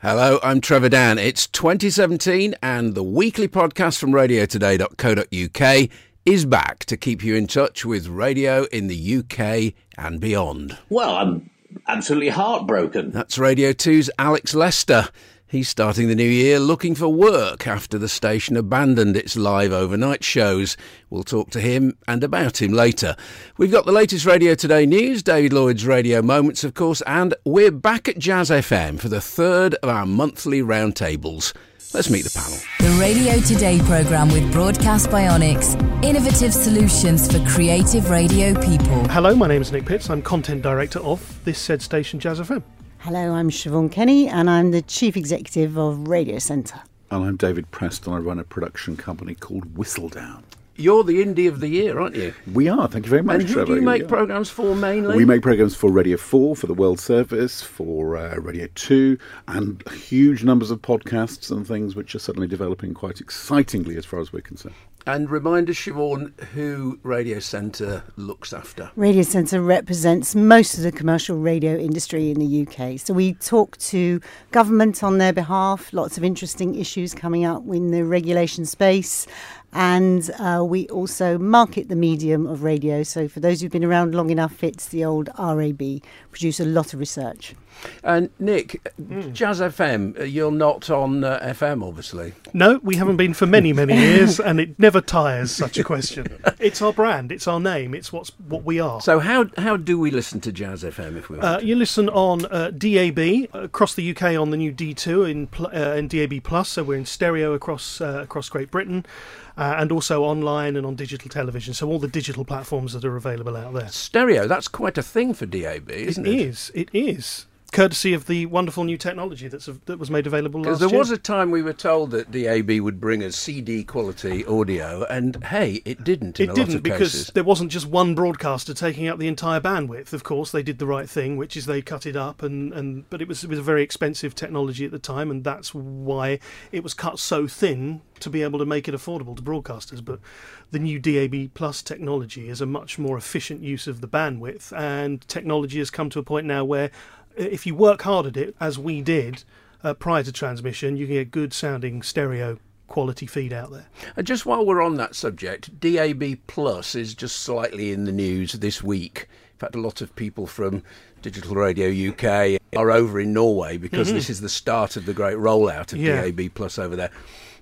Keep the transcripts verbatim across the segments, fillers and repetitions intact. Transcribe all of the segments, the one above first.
Hello, I'm Trevor Dan. It's twenty seventeen and the weekly podcast from radio today dot co dot uk is back to keep you in touch with radio in the U K and beyond. Well, I'm absolutely heartbroken. That's Radio two's Alex Lester. He's starting the new year looking for work after the station abandoned its live overnight shows. We'll talk to him and about him later. We've got the latest Radio Today news, David Lloyd's Radio Moments, of course, and we're back at Jazz F M for the third of our monthly roundtables. Let's meet the panel. The Radio Today programme with Broadcast Bionics. Innovative solutions for creative radio people. Hello, my name is Nick Pitts. I'm Content Director of this said station, Jazz F M. Hello, I'm Siobhan Kenny and I'm the Chief Executive of Radio Centre. And I'm David Preston. I run a production company called Whistledown. You're the Indie of the Year, aren't you? We are, thank you very much, and who Trevor. do you make programmes for mainly? We make programmes for Radio four, for the World Service, for uh, Radio two, and huge numbers of podcasts and things which are suddenly developing quite excitingly as far as we're concerned. And remind us, Siobhan, who Radio Centre looks after. Radio Centre represents most of the commercial radio industry in the U K. So we talk to government on their behalf, lots of interesting issues coming up in the regulation space. And uh, we also market the medium of radio. So for those who've been around long enough, it's the old R A B, produce a lot of research. And Nick, mm. Jazz F M, you're not on uh, F M, obviously. No, we haven't been for many, many years, and it never tires, such a question. It's our brand, it's our name, it's what's what we are. So how how do we listen to Jazz F M if we want uh, to? You listen on uh, D A B, across the U K on the new D two in, pl- uh, in D A B plus, so we're in stereo across, uh, across Great Britain. Uh, and also online and on digital television, so all the digital platforms that are available out there. Stereo, that's quite a thing for D A B, isn't it? It is, it is. Courtesy of the wonderful new technology that's that was made available last year. Because there was a time we were told that D A B would bring us C D quality audio, and hey, it didn't in it a didn't lot of because cases. There wasn't just one broadcaster taking up the entire bandwidth. Of course, they did the right thing, which is they cut it up, and, and but it was it was a very expensive technology at the time, and that's why it was cut so thin to be able to make it affordable to broadcasters. But the new D A B plus technology is a much more efficient use of the bandwidth, and technology has come to a point now where if you work hard at it, as we did uh, prior to transmission, you can get good sounding stereo quality feed out there. And just while we're on that subject, D A B plus is just slightly in the news this week. In fact, a lot of people from Digital Radio U K are over in Norway because mm-hmm. this is the start of the great rollout of yeah. D A B plus over there.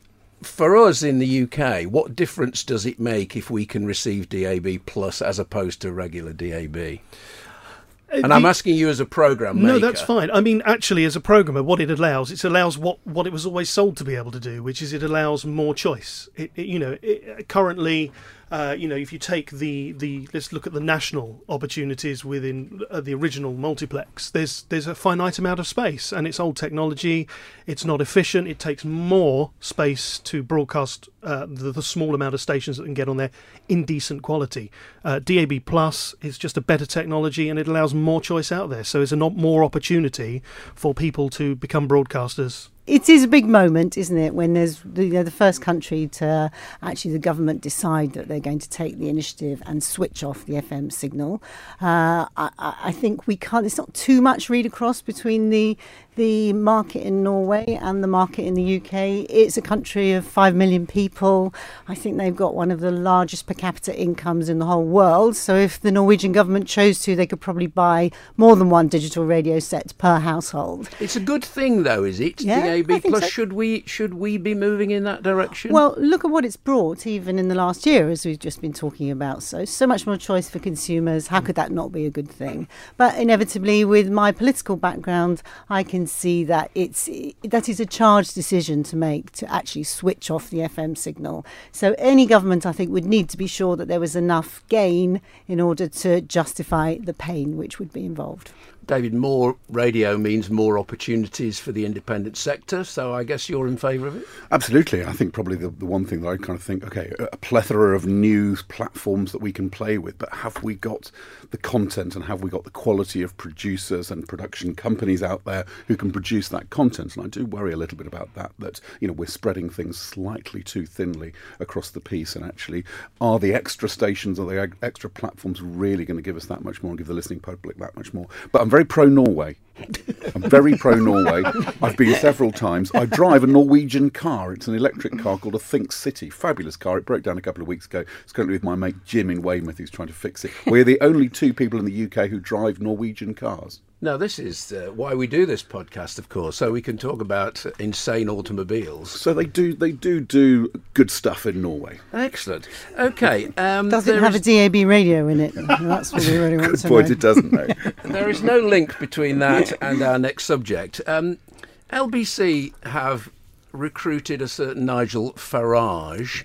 For us in the U K, what difference does it make if we can receive D A B plus as opposed to regular D A B? And the, I'm asking you as a programme maker. No, that's fine. I mean, actually, as a programmer, what it allows, it allows what, what it was always sold to be able to do, which is it allows more choice. It, it, you know, it, currently, uh, you know, if you take the, the let's look at the national opportunities within uh, the original multiplex. There's there's a finite amount of space, and it's old technology. It's not efficient. It takes more space to broadcast uh, the, the small amount of stations that can get on there in decent quality. Uh, D A B plus is just a better technology, and it allows more choice out there. So it's a not more opportunity for people to become broadcasters. It is a big moment, isn't it, when there's the, you know, the first country to actually the government decide that they're going to take the initiative and switch off the F M signal. Uh, I, I think we can't. It's not too much read across between the the market in Norway and the market in the U K. It's a country of five million people. I think they've got one of the largest per capita incomes in the whole world. So if the Norwegian government chose to, they could probably buy more than one digital radio set per household. It's a good thing, though, is it? Yeah, D A B I think plus. so. Should we should we be moving in that direction? Well, look at what it's brought, even in the last year, as we've just been talking about. So, so much more choice for consumers. How could that not be a good thing? But inevitably, with my political background, I can see that it's that is a charged decision to make to actually switch off the F M signal. So any government, I think, would need to be sure that there was enough gain in order to justify the pain which would be involved. David, more radio means more opportunities for the independent sector, so I guess you're in favour of it? Absolutely. I think probably the, the one thing that I kind of think, OK, a plethora of news platforms that we can play with, but have we got the content and have we got the quality of producers and production companies out there who can produce that content? And I do worry a little bit about that, that, you know, we're spreading things slightly too thinly across the piece, and actually are the extra stations or the extra platforms really going to give us that much more and give the listening public that much more? But I'm very very pro-Norway. I'm very pro-Norway. I've been several times. I drive a Norwegian car. It's an electric car called a Think City. Fabulous car. It broke down a couple of weeks ago. It's currently with my mate Jim in Weymouth, who's trying to fix it. We're the only two people in the U K who drive Norwegian cars. Now, this is uh, why we do this podcast, of course, so we can talk about insane automobiles. So they do they do do good stuff in Norway. Excellent. Okay. Um, Does it there have is- a D A B radio in it? That's what we really want Good to point, know. it doesn't, though. There is no link between that and our next subject. Um, L B C have recruited a certain Nigel Farage.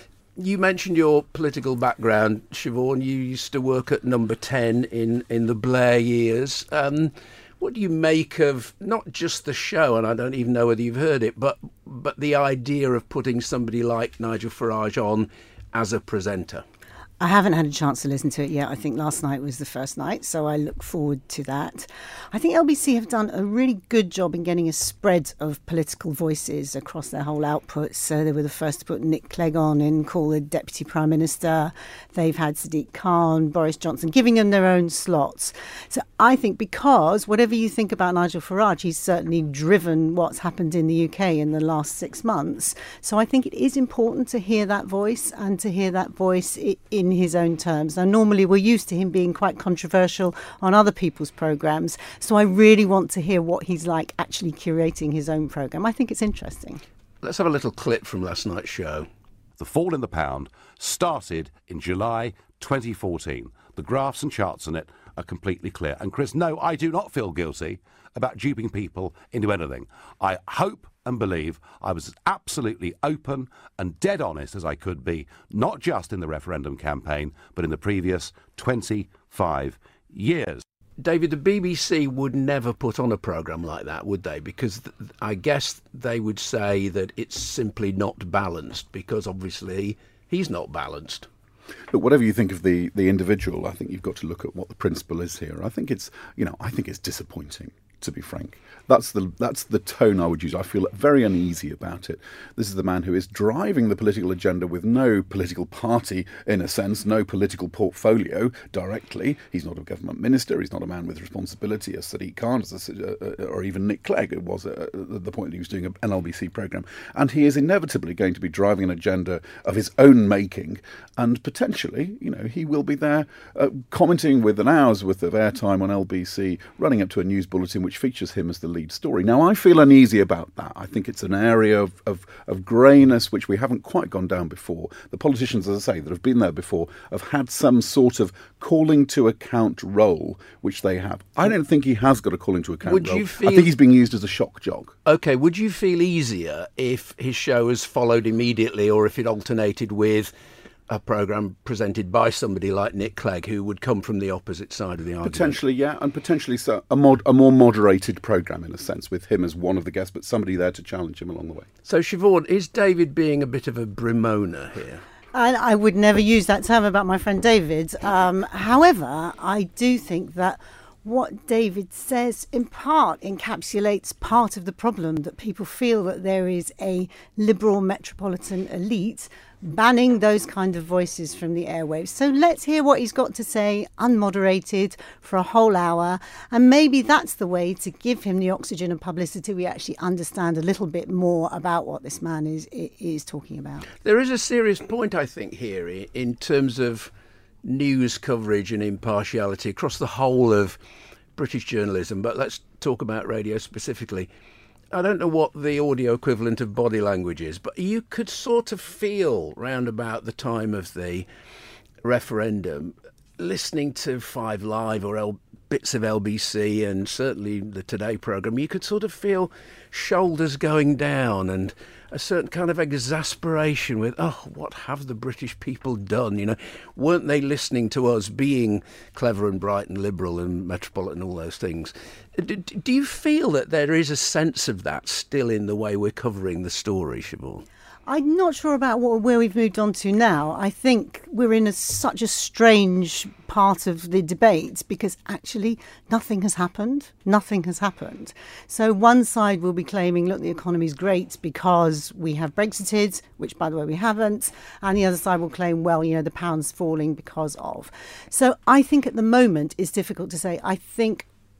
You mentioned your political background, Siobhan. You used to work at Number ten in, in the Blair years. Um, what do you make of not just the show, and I don't even know whether you've heard it, but but the idea of putting somebody like Nigel Farage on as a presenter? I haven't had a chance to listen to it yet. I think last night was the first night, so I look forward to that. I think L B C have done a really good job in getting a spread of political voices across their whole output. So they were the first to put Nick Clegg on and call the Deputy Prime Minister. They've had Sadiq Khan, Boris Johnson, giving them their own slots. So I think because whatever you think about Nigel Farage, he's certainly driven what's happened in the U K in the last six months. So I think it is important to hear that voice and to hear that voice in his own terms. Now, normally we're used to him being quite controversial on other people's programmes, so I really want to hear what he's like actually curating his own programme. I think it's interesting. Let's have a little clip from last night's show. The fall in the pound started in July twenty fourteen. The graphs and charts on it are completely clear. And Chris, no, I do not feel guilty about duping people into anything. I hope and believe I was as absolutely open and dead honest as I could be, not just in the referendum campaign, but in the previous twenty-five years. David, the B B C would never put on a programme like that, would they? Because th- I guess they would say that it's simply not balanced, because obviously he's not balanced. Look, whatever you think of the, the individual, I think you've got to look at what the principle is here. I think it's, you know, I think it's disappointing, to be frank. That's the that's the tone I would use. I feel very uneasy about it. This is the man who is driving the political agenda with no political party, in a sense, no political portfolio directly. He's not a government minister. He's not a man with responsibility, as Sadiq Khan, as a, or even Nick Clegg, who was at the point that he was doing an L B C programme. And he is inevitably going to be driving an agenda of his own making, and potentially, you know, he will be there uh, commenting with an hour's worth of airtime on L B C, running up to a news bulletin which features him as the lead story. Now, I feel uneasy about that. I think it's an area of, of, of greyness which we haven't quite gone down before. The politicians, as I say, that have been there before have had some sort of calling to account role, which they have. I don't think he has got a calling to account Would role. you feel- I think he's being used as a shock jock. OK, would you feel easier if his show was followed immediately, or if it alternated with a programme presented by somebody like Nick Clegg, who would come from the opposite side of the argument? Potentially, yeah, and potentially so a, mod, a more moderated programme in a sense, with him as one of the guests, but somebody there to challenge him along the way. So, Siobhan, is David being a bit of a Brimona here? And I would never use that term about my friend David. Um, however, I do think that what David says in part encapsulates part of the problem, that people feel that there is a liberal metropolitan elite banning those kind of voices from the airwaves. So let's hear what he's got to say, unmoderated, for a whole hour. And maybe that's the way to give him the oxygen and publicity. We actually understand a little bit more about what this man is is talking about. There is a serious point, I think, here i- in terms of news coverage and impartiality across the whole of British journalism. But let's talk about radio specifically. I don't know what the audio equivalent of body language is, but you could sort of feel round about the time of the referendum, listening to Five Live or L- bits of L B C and certainly the Today programme, you could sort of feel shoulders going down and a certain kind of exasperation with, oh, what have the British people done? You know, weren't they listening to us being clever and bright and liberal and metropolitan and all those things? Do, do you feel that there is a sense of that still in the way we're covering the story, Siobhan? I'm not sure about what, where we've moved on to now. I think we're in a, such a strange part of the debate because actually nothing has happened. Nothing has happened. So one side will be claiming, look, the economy's great because we have Brexited, which, by the way, we haven't. And the other side will claim, well, you know, the pound's falling because of. So I think at the moment it's difficult to say. I think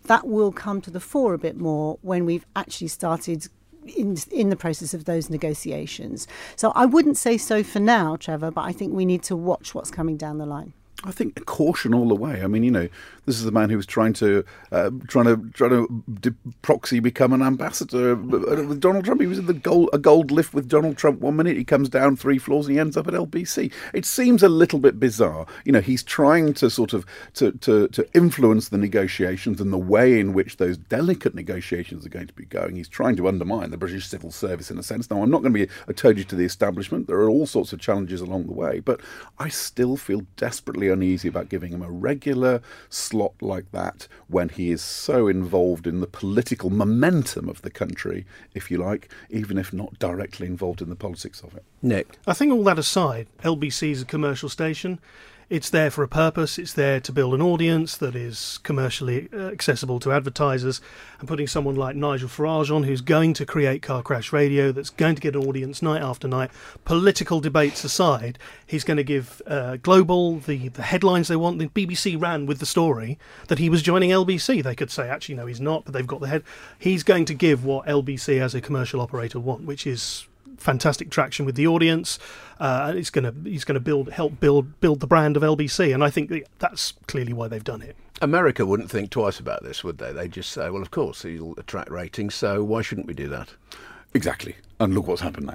that will come to the fore a bit more when we've actually started in in the process of those negotiations. So I wouldn't say so for now, Trevor, but I think we need to watch what's coming down the line. I think caution all the way. I mean, you know, this is the man who was trying to uh, trying to trying to de- proxy become an ambassador with Donald Trump. He was in the gold, a gold lift with Donald Trump one minute. He comes down three floors and he ends up at L B C. It seems a little bit bizarre. You know, he's trying to sort of to to, to influence the negotiations and the way in which those delicate negotiations are going to be going. He's trying to undermine the British civil service in a sense. Now, I'm not going to be a toady to the establishment. There are all sorts of challenges along the way, but I still feel desperately uneasy about giving him a regular slot like that when he is so involved in the political momentum of the country, if you like, even if not directly involved in the politics of it. Nick? I think all that aside, L B C is a commercial station. It's there for a purpose. It's there to build an audience that is commercially accessible to advertisers. And putting someone like Nigel Farage on, who's going to create Car Crash Radio, that's going to get an audience night after night, political debates aside, he's going to give uh, Global the, the headlines they want. The B B C ran with the story that he was joining L B C. They could say, actually, no, he's not, but they've got the head. He's going to give what L B C as a commercial operator want, which is fantastic traction with the audience. Uh, it's going to he's going to build help build build the brand of L B C, and I think that's clearly why they've done it. America wouldn't think twice about this, would they? They'd just say, well, of course, he'll attract ratings, so why shouldn't we do that? Exactly. And look what's happened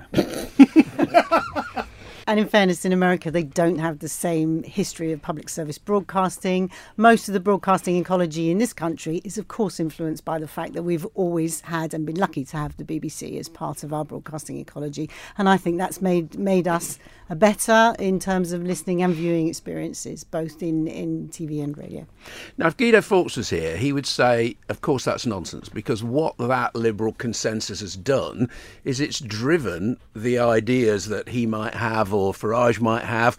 now. And in fairness, in America, they don't have the same history of public service broadcasting. Most of the broadcasting ecology in this country is, of course, influenced by the fact that we've always had and been lucky to have the B B C as part of our broadcasting ecology. And I think that's made made us better in terms of listening and viewing experiences, both in, in T V and radio. Now, if Guido Fawkes was here, he would say, of course, that's nonsense, because what that Liberal consensus has done is it's driven the ideas that he might have or Farage might have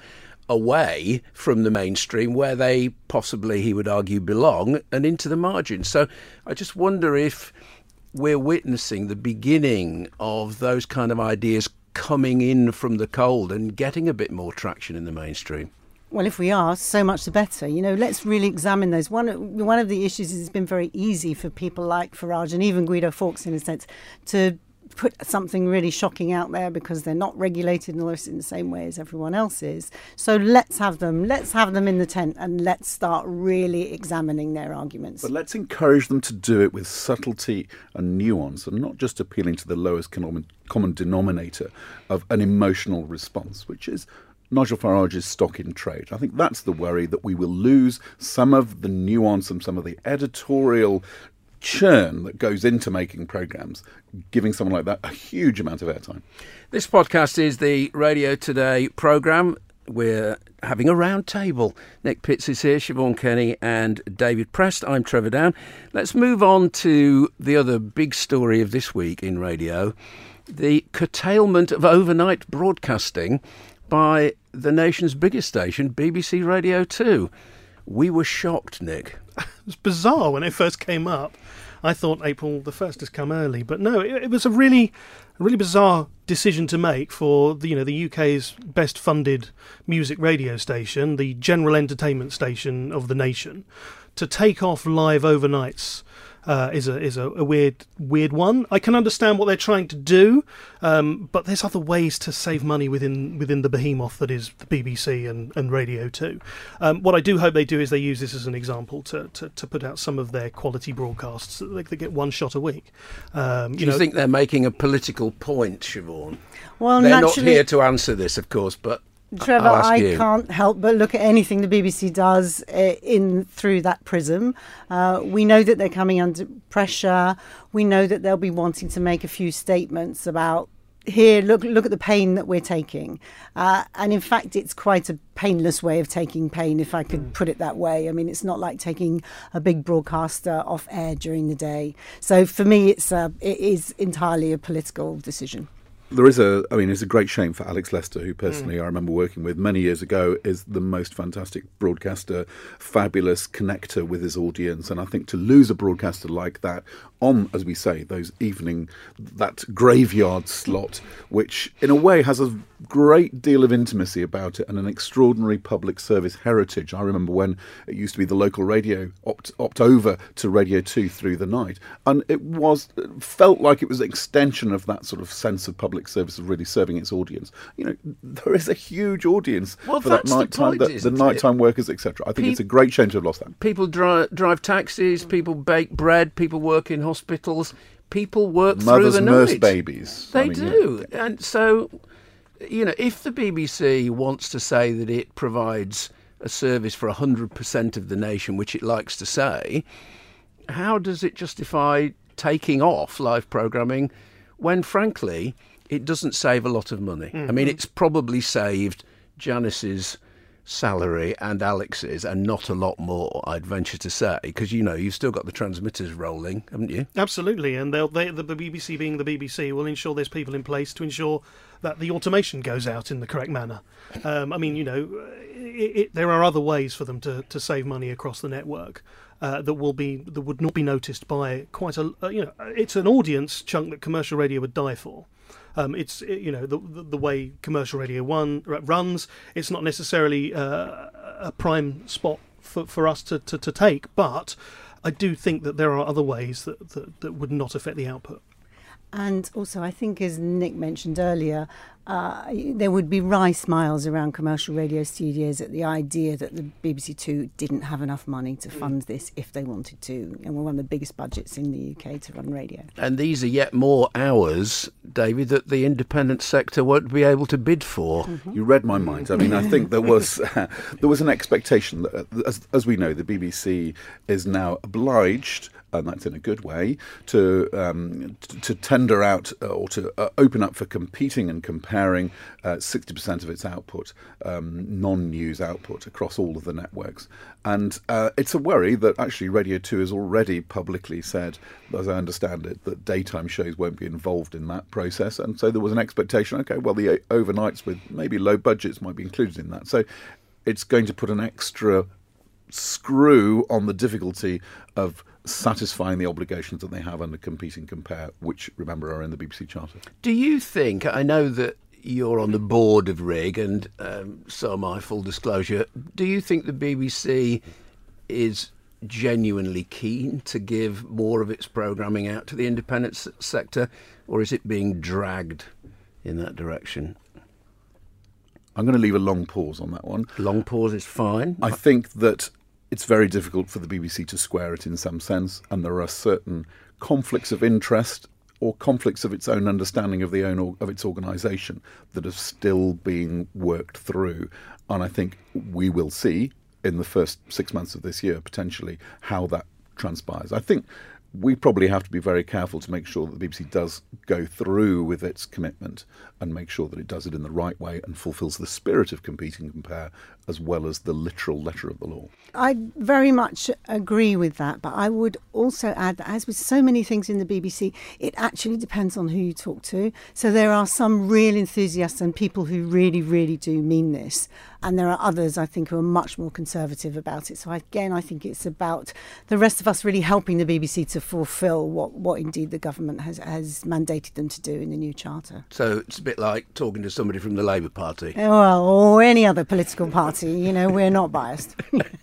away from the mainstream, where they possibly, he would argue, belong, and into the margins. So I just wonder if we're witnessing the beginning of those kind of ideas coming in from the cold and getting a bit more traction in the mainstream. Well, if we are, so much the better. You know, let's really examine those. One, one of the issues is it's been very easy for people like Farage and even Guido Fawkes, in a sense, to put something really shocking out there because they're not regulated in the same way as everyone else is. So let's have them. Let's have them in the tent and let's start really examining their arguments. But let's encourage them to do it with subtlety and nuance and not just appealing to the lowest common, common denominator of an emotional response, which is Nigel Farage's stock in trade. I think that's the worry, that we will lose some of the nuance and some of the editorial churn that goes into making programmes, giving someone like that a huge amount of airtime. This podcast is the Radio Today programme. We're having a round table. Nick Pitts is here, Siobhan Kenny and David Prest. I'm Trevor Down. Let's move on to the other big story of this week in radio, the curtailment of overnight broadcasting by the nation's biggest station, B B C Radio two. We were shocked, Nick. It was bizarre when it first came up. I thought April the first has come early, but no, it, it was a really, a really bizarre decision to make for the, you know, the U K's best funded music radio station, the general entertainment station of the nation, to take off live overnights. Uh, is a is a, a weird weird one. I can understand what they're trying to do, um, but there's other ways to save money within within the behemoth that is the B B C and, and Radio two. Um, what I do hope they do is they use this as an example to, to, to put out some of their quality broadcasts so that they, they get one shot a week. Um, you do you know, think they're making a political point, Siobhan? Well, they're not naturally, here to answer this, of course, but Trevor, I'll ask I you. can't help but look at anything the B B C does uh, in through that prism. Uh, we know that they're coming under pressure. We know that they'll be wanting to make a few statements about, here, look look at the pain that we're taking. Uh, and in fact, it's quite a painless way of taking pain, if I could mm. put it that way. I mean, it's not like taking a big broadcaster off air during the day. So for me, it's uh, it is entirely a political decision. There is a, I mean, it's a great shame for Alex Lester, who personally mm. I remember working with many years ago, is the most fantastic broadcaster, fabulous connector with his audience. And I think to lose a broadcaster like that on, as we say, those evening, that graveyard slot, which in a way has a great deal of intimacy about it and an extraordinary public service heritage. I remember when it used to be the local radio opt, opt over to Radio two through the night. And it was, it felt like it was an extension of that sort of sense of public service of really serving its audience. You know, there is a huge audience well, for that nighttime, the, the nighttime workers, et cetera. I think Pe- it's a great shame to have lost that. People dri- drive taxis, people bake bread, people work in hospitals, people work Mothers through the night. Mothers nurse babies. They I mean, do. Yeah. And so, you know, if the B B C wants to say that it provides a service for one hundred percent of the nation, which it likes to say, how does it justify taking off live programming when, frankly, it doesn't save a lot of money? Mm-hmm. I mean, it's probably saved Janice's salary and Alex's and not a lot more, I'd venture to say, because, you know, you've still got the transmitters rolling, haven't you? Absolutely, and they'll, they, the B B C being the B B C will ensure there's people in place to ensure that the automation goes out in the correct manner. Um, I mean, you know, it, it, there are other ways for them to, to save money across the network. Uh, that will be that would not be noticed by quite a uh, you know it's an audience chunk that commercial radio would die for. Um, it's it, you know the, the the way commercial radio one runs. It's not necessarily uh, a prime spot for, for us to, to, to take, but I do think that there are other ways that, that, that would not affect the output. And also, I think, as Nick mentioned earlier, uh, there would be wry smiles around commercial radio studios at the idea that the B B C Two didn't have enough money to fund this if they wanted to. And we're one of the biggest budgets in the U K to run radio. And these are yet more hours, David, that the independent sector won't be able to bid for. Mm-hmm. You read my mind. I mean, I think there was uh, there was an expectation that, uh, as, as we know, the B B C is now obliged, and that's in a good way, to um, to, to tender out uh, or to uh, open up for competing and comparing uh, sixty percent of its output, um, non-news output, across all of the networks. And uh, it's a worry that actually Radio two has already publicly said, as I understand it, that daytime shows won't be involved in that process. And so there was an expectation, OK, well, the overnights with maybe low budgets might be included in that. So it's going to put an extra screw on the difficulty of satisfying the obligations that they have under Compete and Compare, which, remember, are in the B B C Charter. Do you think, I know that you're on the board of R I G, and um, so am I, full disclosure, do you think the B B C is genuinely keen to give more of its programming out to the independent s- sector, or is it being dragged in that direction? I'm going to leave a long pause on that one. Long pause is fine. I think that it's very difficult for the B B C to square it in some sense, and there are certain conflicts of interest or conflicts of its own understanding of the own of its organisation that are still being worked through. And I think we will see in the first six months of this year potentially how that transpires. I think we probably have to be very careful to make sure that the B B C does go through with its commitment and make sure that it does it in the right way and fulfills the spirit of Compete and Compare as well as the literal letter of the law. I very much agree with that, but I would also add that, as with so many things in the B B C, it actually depends on who you talk to. So there are some real enthusiasts and people who really, really do mean this. And there are others, I think, who are much more conservative about it. So again, I think it's about the rest of us really helping the B B C to fulfil what, what indeed the government has, has mandated them to do in the new charter. So it's a bit like talking to somebody from the Labour Party. Well, or any other political party. You know, we're not biased.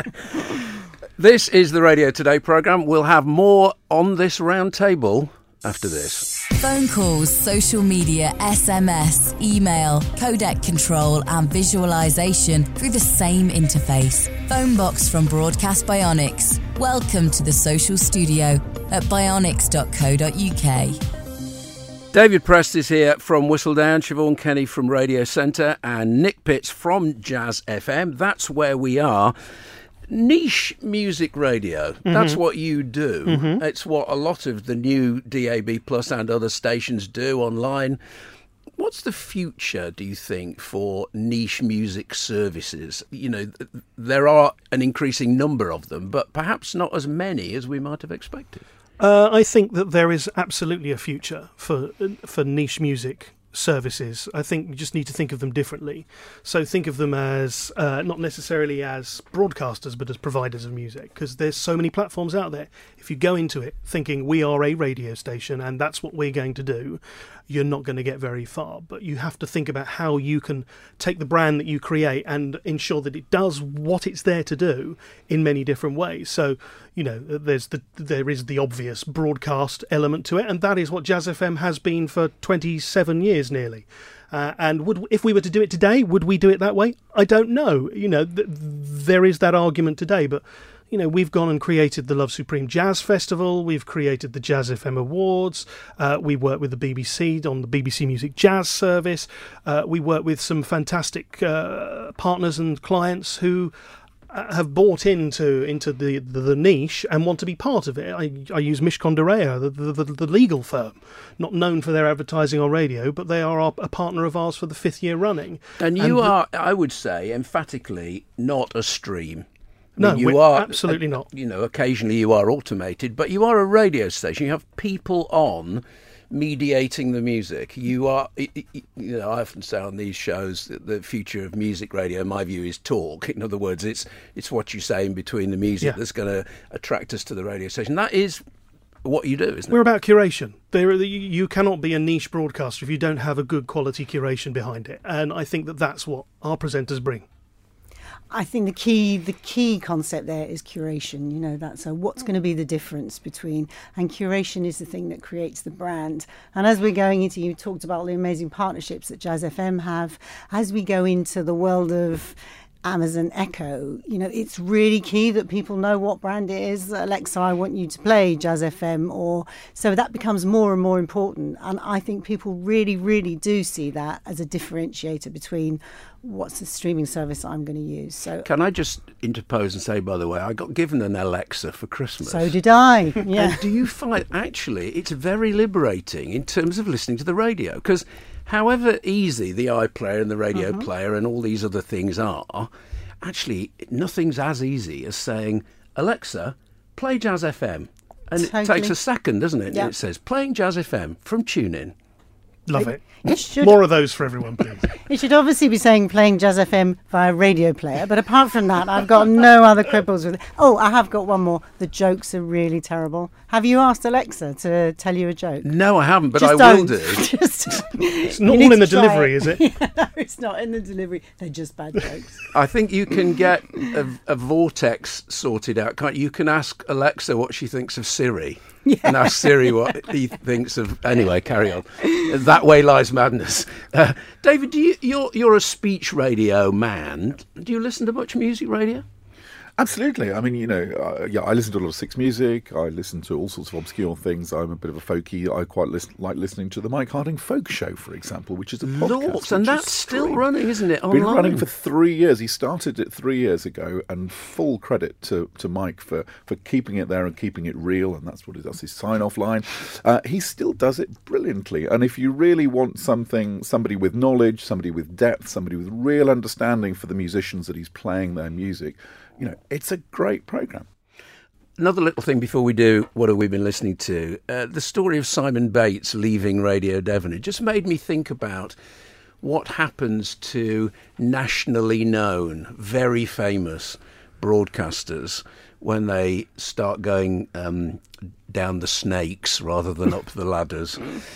This is the Radio Today programme. We'll have more on this round table after this. Phone calls, social media, S M S, email, codec control and visualisation through the same interface. Phone box from Broadcast Bionics. Welcome to the social studio at bionics dot co dot uk. David Prest is here from Whistledown, Siobhan Kenny from Radio Centre and Nick Pitts from Jazz F M. That's where we are. Niche music radio, mm-hmm. That's what you do. Mm-hmm. It's what a lot of the new D A B Plus and other stations do online. What's the future, do you think, for niche music services? You know, there are an increasing number of them, but perhaps not as many as we might have expected. Uh, I think that there is absolutely a future for for niche music services, I think you just need to think of them differently. So think of them as uh, not necessarily as broadcasters, but as providers of music, because there's so many platforms out there. If you go into it thinking we are a radio station and that's what we're going to do, you're not going to get very far. But you have to think about how you can take the brand that you create and ensure that it does what it's there to do in many different ways. So, you know, there's the there is the obvious broadcast element to it, and that is what Jazz F M has been for twenty-seven years nearly. Uh, and would if we were to do it today, would we do it that way? I don't know. You know, th- there is that argument today, but you know, we've gone and created the Love Supreme Jazz Festival. We've created the Jazz F M Awards. Uh, we work with the B B C on the B B C Music Jazz Service. Uh, we work with some fantastic uh, partners and clients who uh, have bought into into the, the, the niche and want to be part of it. I, I use Mishcon de Rea, the, the, the, the legal firm, not known for their advertising on radio, but they are our, a partner of ours for the fifth year running. And you and are, I would say, emphatically not a stream. I No, mean, you we're are absolutely uh, not. You know, occasionally you are automated, but you are a radio station. You have people on mediating the music. You are, you know, I often say on these shows that the future of music radio, in my view, is talk. In other words, it's it's what you say in between the music Yeah. that's going to attract us to the radio station. That is what you do, isn't We're it? about curation. There, you cannot be a niche broadcaster if you don't have a good quality curation behind it, and I think that that's what our presenters bring. I think the key the key concept there is curation. You know, that's so what's going to be the difference between, and curation is the thing that creates the brand. And as we're going into, you talked about all the amazing partnerships that Jazz F M have. As we go into the world of Amazon Echo, you know, it's really key that people know what brand it is. Alexa, I want you to play Jazz F M, or so that becomes more and more important. And I think people really, really do see that as a differentiator between what's the streaming service I'm going to use. So, Can I just interpose and say, by the way, I got given an Alexa for Christmas. so did I. Yeah. And do you find, actually, it's very liberating in terms of listening to the radio? Because however easy the iPlayer and the radio Mm-hmm. player and all these other things are, actually, nothing's as easy as saying, Alexa, play Jazz F M. And it Totally. takes a second, doesn't it? Yeah. It says, playing Jazz F M from TuneIn. Love it. It should, More of those for everyone, please. it should obviously be saying playing Jazz F M via radio player, but apart from that, I've got no other quibbles with it. Oh, I have got one more. The jokes are really terrible. Have you asked Alexa to tell you a joke? No, I haven't, but Just I don't. will do. Just, It's not all in the delivery, is it? No, it's not in the delivery. They're just bad jokes. I think you can get a, a vortex sorted out, can't you? You can ask Alexa what she thinks of Siri. Yeah. And ask Siri what he thinks of. Anyway, carry on. That way lies madness. Uh, David, do you, you're you're a speech radio man. Do you listen to much music radio? Absolutely. I mean, you know, uh, yeah, I listen to a lot of Six Music. I listen to all sorts of obscure things. I'm a bit of a folkie. I quite listen, like listening to the Mike Harding Folk Show, for example, which is a podcast. Lords, and which that's is still streamed. running, isn't it? Been Online. running for three years. He started it three years ago, and full credit to, to Mike for, for keeping it there and keeping it real, and that's what he does, his sign-off line. Uh, he still does it brilliantly, and if you really want something, somebody with knowledge, somebody with depth, somebody with real understanding for the musicians that he's playing their music, you know, it's a great programme. Another little thing before we do, what have we been listening to? Uh, the story of Simon Bates leaving Radio Devon. It just made me think about what happens to nationally known, very famous broadcasters when they start going um, down the snakes rather than up the ladders.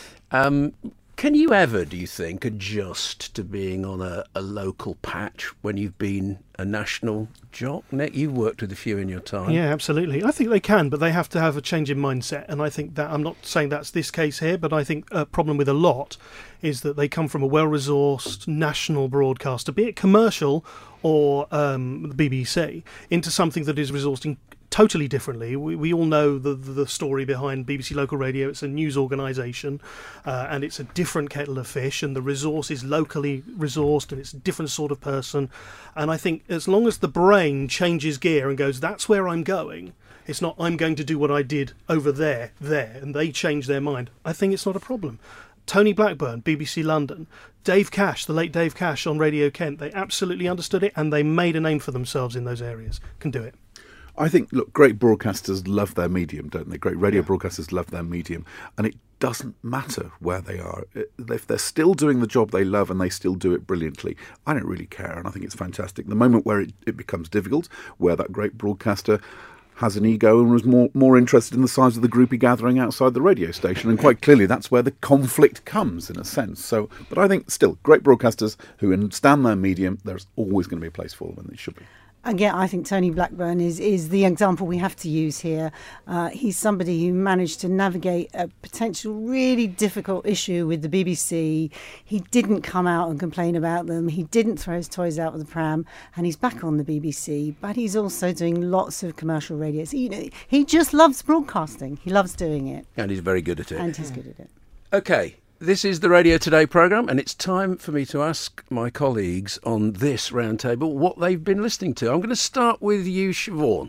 Um, can you ever, do you think, adjust to being on a, a local patch when you've been a national jock? Nick, you've worked with a few in your time. Yeah, absolutely. I think they can, but they have to have a change in mindset. And I think that, I'm not saying that's this case here, but I think a problem with a lot is that they come from a well-resourced national broadcaster, be it commercial or um, the B B C, into something that is resourced in totally differently. We, we all know the, the the story behind B B C Local Radio. It's a news organisation, uh, and it's a different kettle of fish, and the resource is locally resourced, and it's a different sort of person. And I think as long as the brain changes gear and goes, that's where I'm going, it's not I'm going to do what I did over there, there, and they change their mind, I think it's not a problem. Tony Blackburn, B B C London, Dave Cash, the late Dave Cash on Radio Kent, they absolutely understood it, and they made a name for themselves in those areas. Can do it. I think, look, great broadcasters love their medium, don't they? Great radio yeah. broadcasters love their medium. And it doesn't matter where they are. If they're still doing the job they love and they still do it brilliantly, I don't really care. And I think it's fantastic. The moment where it, it becomes difficult, where that great broadcaster has an ego and was more, more interested in the size of the groupie gathering outside the radio station. And quite clearly that's where the conflict comes, in a sense. So, but I think still, great broadcasters who understand their medium, there's always going to be a place for them, and it should be. Again, I think Tony Blackburn is, is the example we have to use here. Uh, he's somebody who managed to navigate a potential really difficult issue with the B B C. He didn't come out and complain about them. He didn't throw his toys out of the pram, and he's back on the B B C. But he's also doing lots of commercial radio. So, you know, he just loves broadcasting. He loves doing it. And he's very good at it. And he's good at it. OK. This is the Radio Today programme, and it's time for me to ask my colleagues on this roundtable what they've been listening to. I'm going to start with you, Siobhan.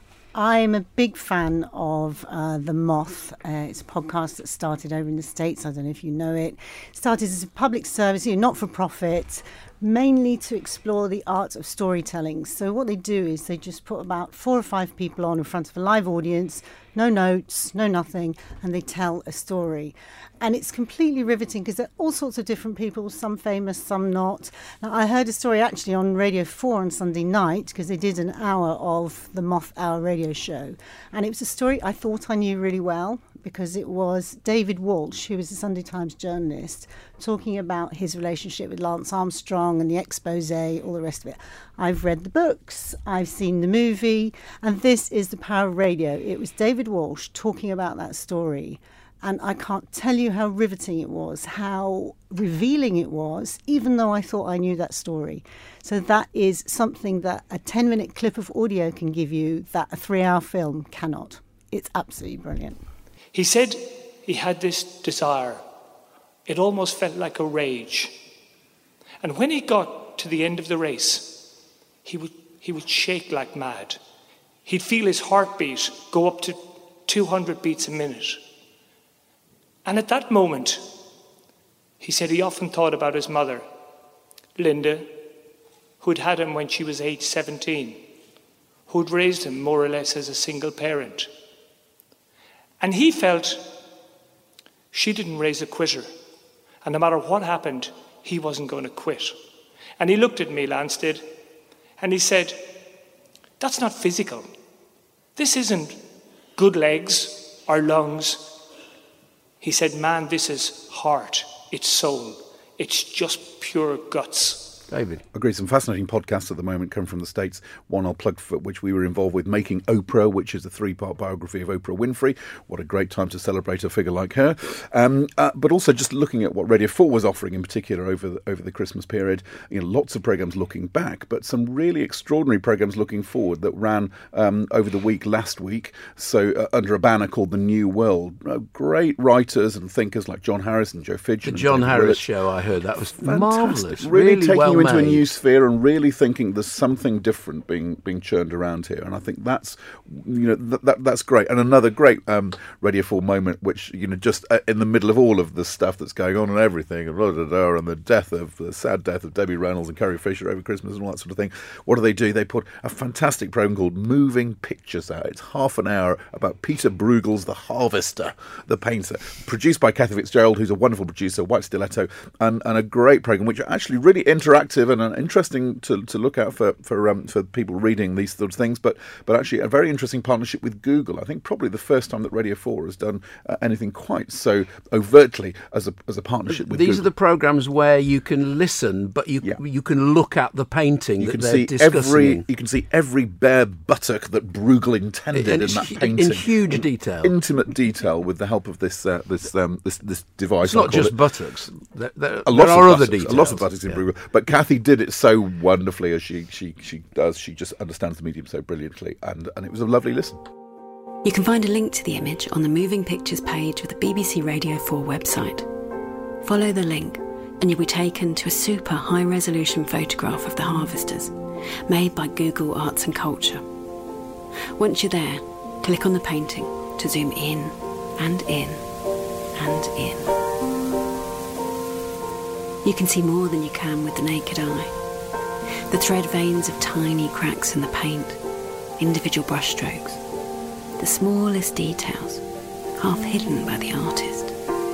I'm a big fan of uh, The Moth. Uh, it's a podcast that started over in the States. I don't know if you know it. It started as a public service, you know, not-for-profit, mainly to explore the art of storytelling. So what they do is they just put about four or five people on in front of a live audience, no notes, no nothing, and they tell a story. And it's completely riveting because there are all sorts of different people, some famous, some not. Now, I heard a story actually on Radio four on Sunday night because they did an hour of the Moth Hour radio show. And it was a story I thought I knew really well because it was David Walsh, who was a Sunday Times journalist, talking about his relationship with Lance Armstrong and the expose, all the rest of it. I've read the books, I've seen the movie, and this is the power of radio. It was David Walsh talking about that story. And I can't tell you how riveting it was, how revealing it was, even though I thought I knew that story. So that is something that a ten-minute clip of audio can give you that a three-hour film cannot. It's absolutely brilliant. He said he had this desire. It almost felt like a rage. And when he got to the end of the race, he would, he would shake like mad. He'd feel his heartbeat go up to two hundred beats a minute. And at that moment, he said he often thought about his mother, Linda, who'd had him when she was age seventeen, who'd raised him more or less as a single parent. And he felt she didn't raise a quitter. And no matter what happened, he wasn't going to quit. And he looked at me, Lance did, and he said, that's not physical. This isn't good legs or lungs. He said, man, this is heart, it's soul, it's just pure guts. David. Agreed. Some fascinating podcasts at the moment come from the States. One I'll plug for which we were involved with, Making Oprah, which is a three-part biography of Oprah Winfrey. What a great time to celebrate a figure like her. Um, uh, but also just looking at what Radio four was offering in particular over the, over the Christmas period. You know, lots of programmes looking back, but some really extraordinary programmes looking forward that ran um, over the week last week. So uh, under a banner called The New World. Uh, great writers and thinkers like John Harris and Joe Fidge. The and John David Harris Willett. show, I heard, that was Fantastic. marvellous. Really, really taking well you into a made. new sphere and really thinking there's something different being being churned around here, and I think that's you know th- that that's great. And another great um, Radio four moment, which you know just uh, in the middle of all of the stuff that's going on and everything, and, blah, blah, blah, and the death of the sad death of Debbie Reynolds and Carrie Fisher over Christmas and all that sort of thing. What do they do? They put a fantastic program called Moving Pictures out. It's half an hour about Peter Bruegel's The Harvester, the painter, produced by Kathy Fitzgerald, who's a wonderful producer, White Stiletto, and, and a great program which are actually really interactive and uh, interesting to, to look out for for um, for people reading these sorts of things, but but actually a very interesting partnership with Google. I think probably the first time that Radio four has done uh, anything quite so overtly as a as a partnership with These Google. are the programmes where you can listen, but you Yeah. you can look at the painting You that can they're see discussing. every you can see every bare buttock that Bruegel intended In- in, that in painting huge in detail. intimate detail, with the help of this uh, this um, this this device. It's not I call just it. buttocks. There, there, A lot there are of other buttocks, details. a lot of buttocks in Yeah. Bruegel, but Kathy did it so wonderfully as she she she does. She just understands the medium so brilliantly, and and it was a lovely listen. You can find a link to the image on the Moving Pictures page of the B B C Radio four website. Follow the link and you'll be taken to a super high-resolution photograph of the Harvesters, made by Google Arts and Culture. Once you're there, click on the painting to zoom in and in and in. You can see more than you can with the naked eye. The thread veins of tiny cracks in the paint, individual brushstrokes, the smallest details, half hidden by the artist.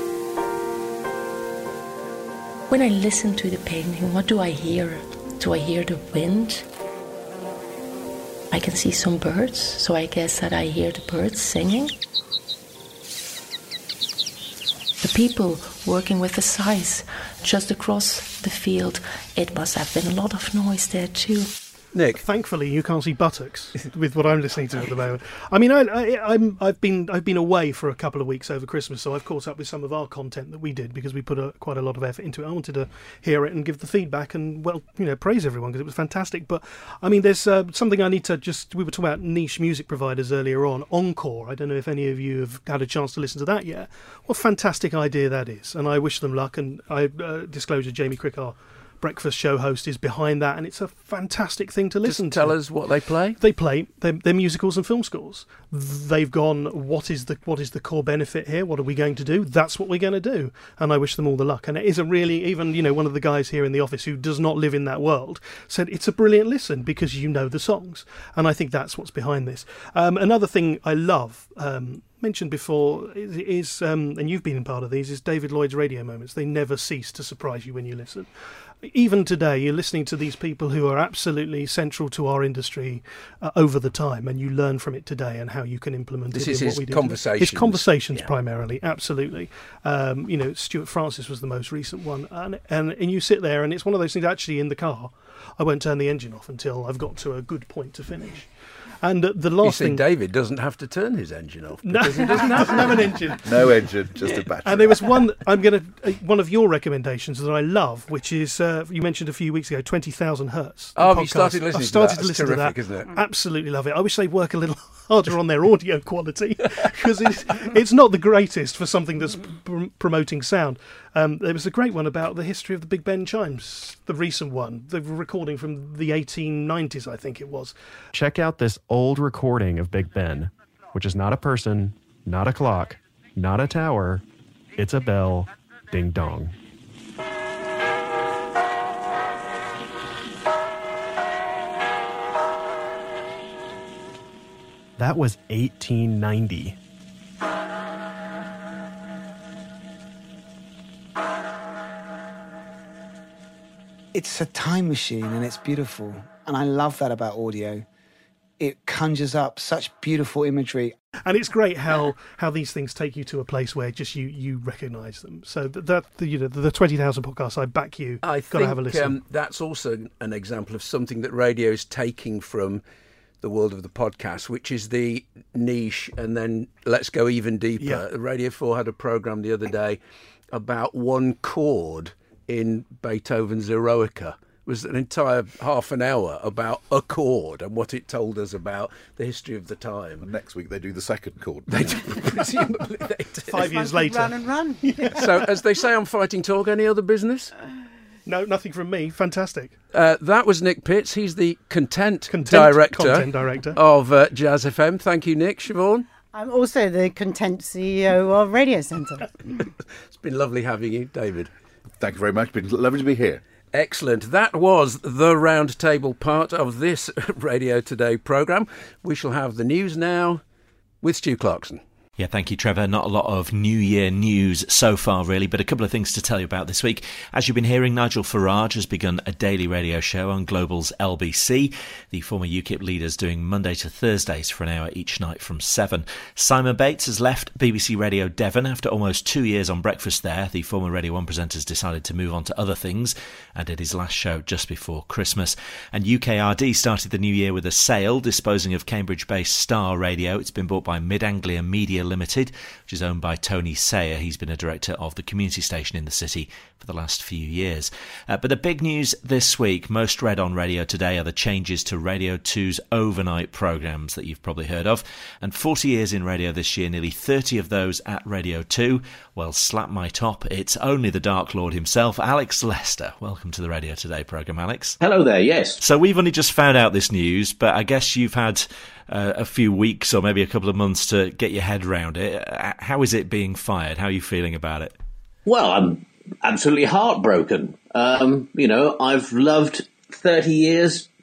When I listen to the painting, what do I hear? Do I hear the wind? I can see some birds, so I guess that I hear the birds singing. The people working with the size just across the field, it must have been a lot of noise there too. Nick, thankfully you can't see buttocks with what I'm listening to at the moment. I mean, I, I, I'm, I've been I've been away for a couple of weeks over Christmas, so I've caught up with some of our content that we did because we put a, quite a lot of effort into it. I wanted to hear it and give the feedback and, well, you know, praise everyone because it was fantastic. But I mean, there's uh, something I need to just. We were talking about niche music providers earlier on. Encore. I don't know if any of you have had a chance to listen to that yet. What a fantastic idea that is, and I wish them luck. And I uh, disclosure Jamie Crick, our breakfast show host, is behind that, and it's a fantastic thing to listen Just to. tell us what they play. They play their, their musicals and film scores. They've gone, what is the what is the core benefit here? What are we going to do? That's what we're going to do. And I wish them all the luck. And it is a really, even, you know, one of the guys here in the office who does not live in that world said it's a brilliant listen because you know the songs. And I think that's what's behind this. Um, another thing I love, um, mentioned before, is, is um, and you've been in part of these, is David Lloyd's radio moments. They never cease to surprise you when you listen. Even today, you're listening to these people who are absolutely central to our industry uh, over the time, and you learn from it today and how you can implement this it is in his what we do. conversations. His conversations yeah. primarily, absolutely. Um, you know, Stuart Francis was the most recent one, and, and and you sit there, and it's one of those things. Actually, in the car, I won't turn the engine off until I've got to a good point to finish. And uh, the last you see, thing, David doesn't have to turn his engine off no, because he doesn't have, have an engine. No engine, just a battery. And there was one. I'm going to uh, one of your recommendations that I love, which is uh, you mentioned a few weeks ago, twenty thousand hertz. Oh, have you started listening? I started to that? to That's listen terrific, to that. Isn't it? Absolutely love it. I wish they'd work a little harder on their audio quality because it's, it's not the greatest for something that's pr- promoting sound. Um, there was a great one about the history of the Big Ben chimes, the recent one, the recording from the eighteen nineties, I think it was. Check out this old recording of Big Ben, which is not a person, not a clock, not a tower. It's a bell. Ding dong. That was eighteen ninety. It's a time machine and it's beautiful. And I love that about audio. It conjures up such beautiful imagery. And it's great how, how these things take you to a place where just you, you recognise them. So that, that the, you know the twenty thousand podcasts, I back you. I Got think to have a listen. Um, that's also an example of something that radio is taking from the world of the podcast, which is the niche, and then let's go even deeper. Yeah. Radio four had a programme the other day about one chord in Beethoven's Eroica. It was an entire half an hour about a chord and what it told us about the history of the time. And next week they do the second chord. They do, presumably they do. Five years later. Run and run. So, as they say on Fighting Talk, any other business? No, nothing from me. Fantastic. Uh, that was Nick Pitts. He's the content, Content director, content director. of uh, Jazz F M. Thank you, Nick. Siobhan? I'm also the content C E O of Radio Centre. It's been lovely having you, David. Thank you very much. Been lovely to be here. Excellent. That was the roundtable part of this Radio Today programme. We shall have the news now with Stu Clarkson. Yeah, thank you, Trevor. Not a lot of New Year news so far, really, but a couple of things to tell you about this week. As you've been hearing, Nigel Farage has begun a daily radio show on Global's L B C. The former UKIP leader's doing Monday to Thursdays for an hour each night from seven. Simon Bates has left B B C Radio Devon after almost two years on breakfast there. The former Radio one presenter's decided to move on to other things and did his last show just before Christmas. And U K R D started the new year with a sale disposing of Cambridge-based Star Radio. It's been bought by Mid Anglia Media Limited, which is owned by Tony Sayer. He's been a director of the community station in the city for the last few years. Uh, but the big news this week, most read on Radio Today, are the changes to Radio two's overnight programmes that you've probably heard of. And forty years in radio this year, nearly thirty of those at Radio two. Well, slap my top, it's only the Dark Lord himself, Alex Lester. Welcome to the Radio Today programme, Alex. Hello there, yes. So we've only just found out this news, but I guess you've had uh, a few weeks or maybe a couple of months to get your head around it. How is it being fired? How are you feeling about it? Well, I'm absolutely heartbroken. Um, you know, I've loved thirty years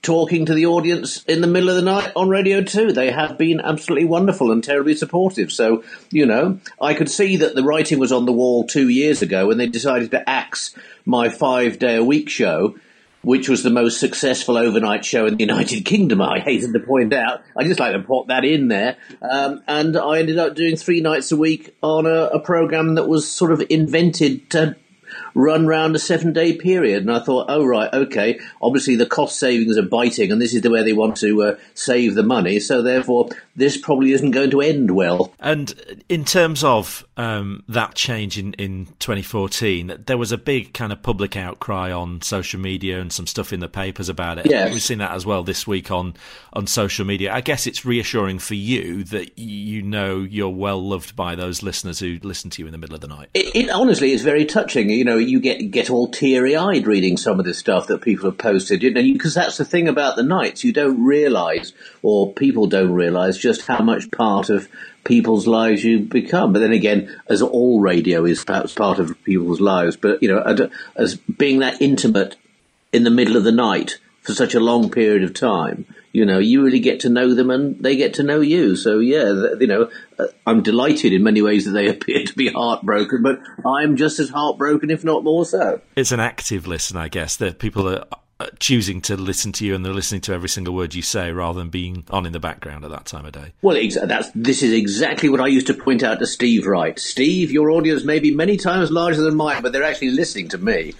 talking to the audience in the middle of the night on Radio two. They have been absolutely wonderful and terribly supportive. So, you know, I could see that the writing was on the wall two years ago when they decided to axe my five-day-a-week show, which was the most successful overnight show in the United Kingdom, I hasten to point out. I just like to put that in there. Um, and I ended up doing three nights a week on a, a programme that was sort of invented to run round a seven-day period. And I thought, oh, right, OK, obviously the cost savings are biting, and this is the way they want to uh, save the money. So therefore, this probably isn't going to end well. And in terms of um, that change in, in twenty fourteen, there was a big kind of public outcry on social media and some stuff in the papers about it. Yes. We've seen that as well this week on, on social media. I guess it's reassuring for you that you know you're well loved by those listeners who listen to you in the middle of the night. It, it honestly is very touching. You know, you get get all teary-eyed reading some of the stuff that people have posted. You know, because that's the thing about the nights. You don't realise, or people don't realise, just how much part of people's lives you become. But then again, as all radio is perhaps part of people's lives, but, you know, as being that intimate in the middle of the night for such a long period of time, you know, you really get to know them and they get to know you. So, yeah, you know, I'm delighted in many ways that they appear to be heartbroken, but I'm just as heartbroken, if not more so. It's an active listen, I guess, that people are choosing to listen to you and they're listening to every single word you say rather than being on in the background at that time of day. Well, that's this is exactly what I used to point out to Steve Wright. Steve, your audience may be many times larger than mine, but they're actually listening to me.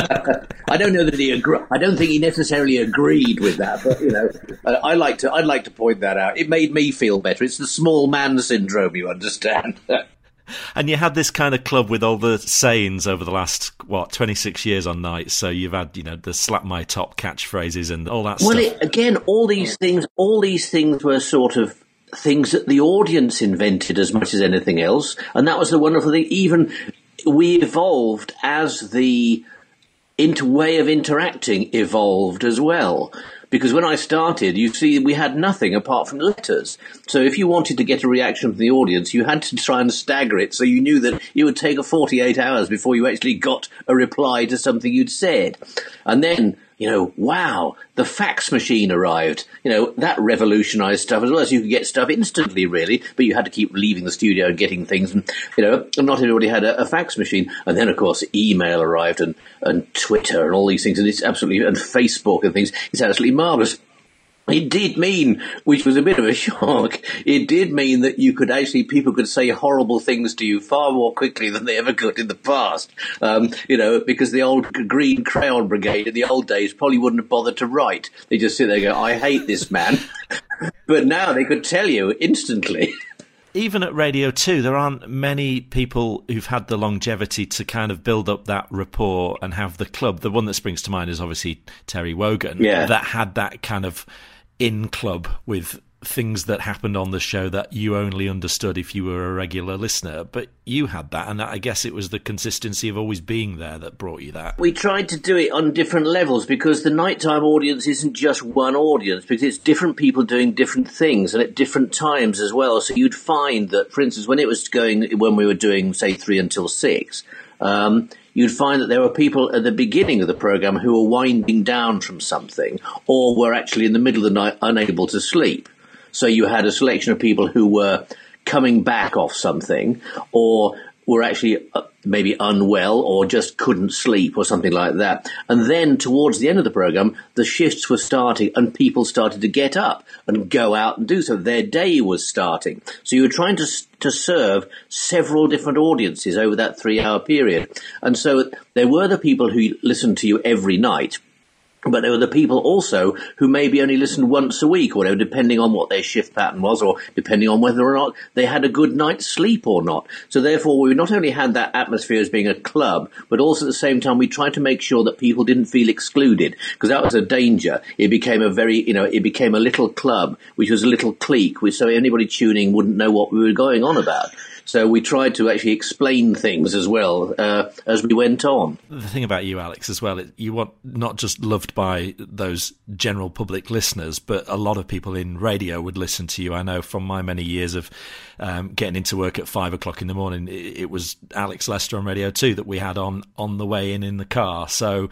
I don't know that he agree- I don't think he necessarily agreed with that, but you know, I like to I'd like to point that out. It made me feel better. It's the small man syndrome, you understand. And you had this kind of club with all the sayings over the last, what, twenty-six years on nights. So you've had, you know, the slap my top catchphrases and all that well, stuff. Well, again, all these things, all these things were sort of things that the audience invented as much as anything else. And that was the wonderful thing. Even we evolved as the inter- way of interacting evolved as well. Because when I started, you see, we had nothing apart from letters. So if you wanted to get a reaction from the audience, you had to try and stagger it so you knew that it would take a forty-eight hours before you actually got a reply to something you'd said. And then, you know, wow, the fax machine arrived. You know, that revolutionized stuff as well. As you could get stuff instantly, really, but you had to keep leaving the studio and getting things. And, you know, not everybody had a, a fax machine. And then, of course, email arrived and, and Twitter and all these things. And it's absolutely, and Facebook and things. It's absolutely marvellous. It did mean, which was a bit of a shock, it did mean that you could actually, people could say horrible things to you far more quickly than they ever could in the past. Um, you know, because the old Green Crayon Brigade in the old days probably wouldn't have bothered to write. They just sit there and go, I hate this man. But now they could tell you instantly. Even at Radio two, there aren't many people who've had the longevity to kind of build up that rapport and have the club. The one that springs to mind is obviously Terry Wogan, yeah. that had that kind of in-club with things that happened on the show that you only understood if you were a regular listener. But you had that, and I guess it was the consistency of always being there that brought you that. We tried to do it on different levels because the nighttime audience isn't just one audience, because it's different people doing different things and at different times as well. So you'd find that, for instance, when it was going, when we were doing, say, three until six, um, you'd find that there were people at the beginning of the programme who were winding down from something or were actually in the middle of the night unable to sleep. So you had a selection of people who were coming back off something or were actually maybe unwell or just couldn't sleep or something like that. And then towards the end of the programme, the shifts were starting and people started to get up and go out and do so. Their day was starting. So you were trying to to serve several different audiences over that three-hour period. And so there were the people who listened to you every night, but there were the people also who maybe only listened once a week or whatever, depending on what their shift pattern was or depending on whether or not they had a good night's sleep or not. So therefore, we not only had that atmosphere as being a club, but also at the same time, we tried to make sure that people didn't feel excluded, because that was a danger. It became a very, you know, it became a little club, which was a little clique, which so anybody tuning wouldn't know what we were going on about. So we tried to actually explain things as well uh, as we went on. The thing about you, Alex, as well, you want not just loved by those general public listeners, but a lot of people in radio would listen to you. I know from my many years of um, getting into work at five o'clock in the morning, it, it was Alex Lester on Radio two that we had on on the way in in the car. So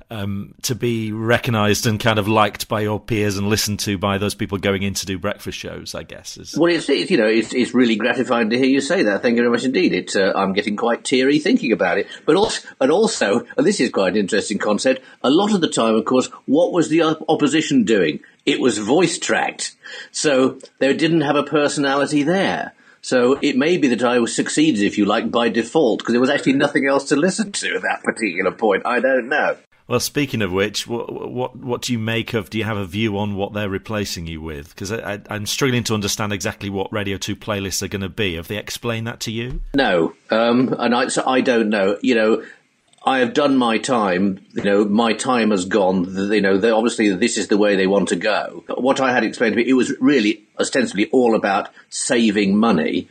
um, to be recognised and kind of liked by your peers and listened to by those people going in to do breakfast shows, I guess. Is... Well, it's, it's you know it's it's really gratifying to hear you say that. Thank you very much indeed. It's uh, I'm getting quite teary thinking about it. But also, and also, and this is quite an interesting concept. A lot of the time, of course, what was the opposition doing? It was voice tracked, so they didn't have a personality there. So it may be that I was succeeded, if you like, by default, because there was actually nothing else to listen to at that particular point. I don't know. Well, speaking of which, what what, what do you make of, do you have a view on what they're replacing you with? Because I, I, I'm struggling to understand exactly what Radio two playlists are going to be. Have they explained that to you? No, um, and I, so I don't know. You know, I have done my time. You know, my time has gone. You know, obviously this is the way they want to go. What I had explained to me, it was really ostensibly all about saving money,